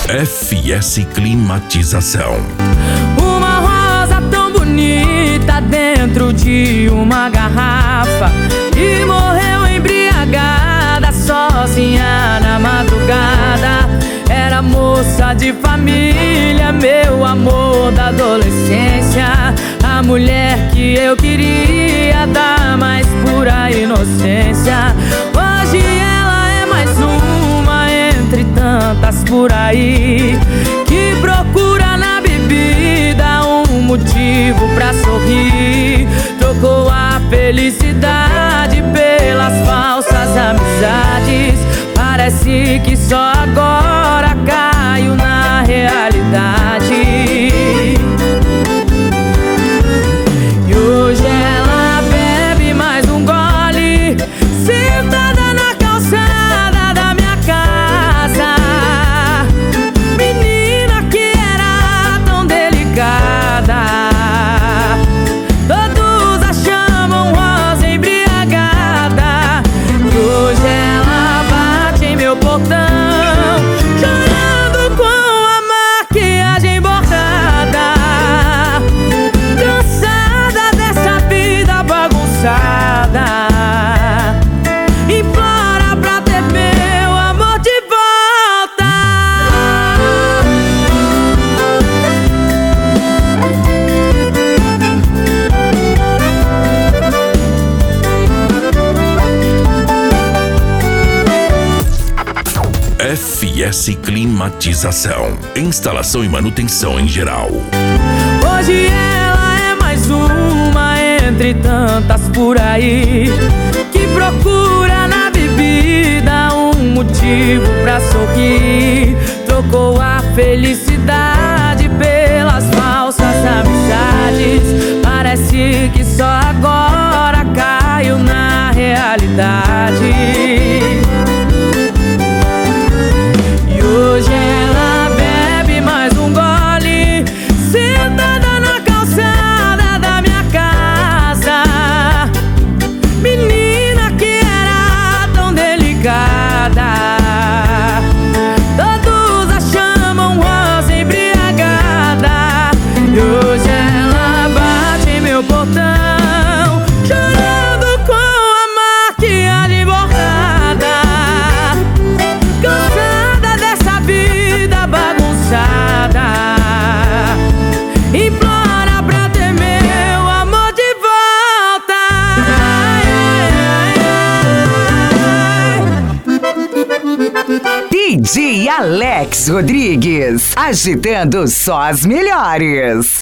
FS Climatização. Uma rosa tão bonita dentro de uma garrafa e morreu embriagada, sozinha na madrugada. Era moça de família, meu amor da adolescência, a mulher que eu queria dar mais pura inocência. Hoje ela é mais uma entre tantas por aí, que procura na bebida um motivo pra sorrir. Trocou a felicidade pelas falsas amizades. Parece que só agora caio na realidade. E hoje ela bebe mais um gole, sentada na calçada da minha casa. Menina que era tão delicada, todos a chamam rosa embriagada. E hoje ela bate em meu portão, chorando com a maquiagem bordada, cansada dessa vida bagunçada. Implora pra ter meu amor de volta. FS Climatização. Instalação e manutenção em geral. Hoje ela é mais uma entre tantas por aí, que procura na bebida um motivo pra sorrir. Trocou a felicidade pelas falsas amizades. Parece que só agora caio na realidade. E hoje ela bebe mais um gole, sentada na calçada da minha casa. Menina que era tão delicada, todos a chamam rosa embriagada. E hoje ela bate em meu portão, chorando com a maquiagem bordada, cansada dessa vida bagunçada. Implora pra ter meu amor de volta. DJ Alex Rodrigues, agitando só as melhores.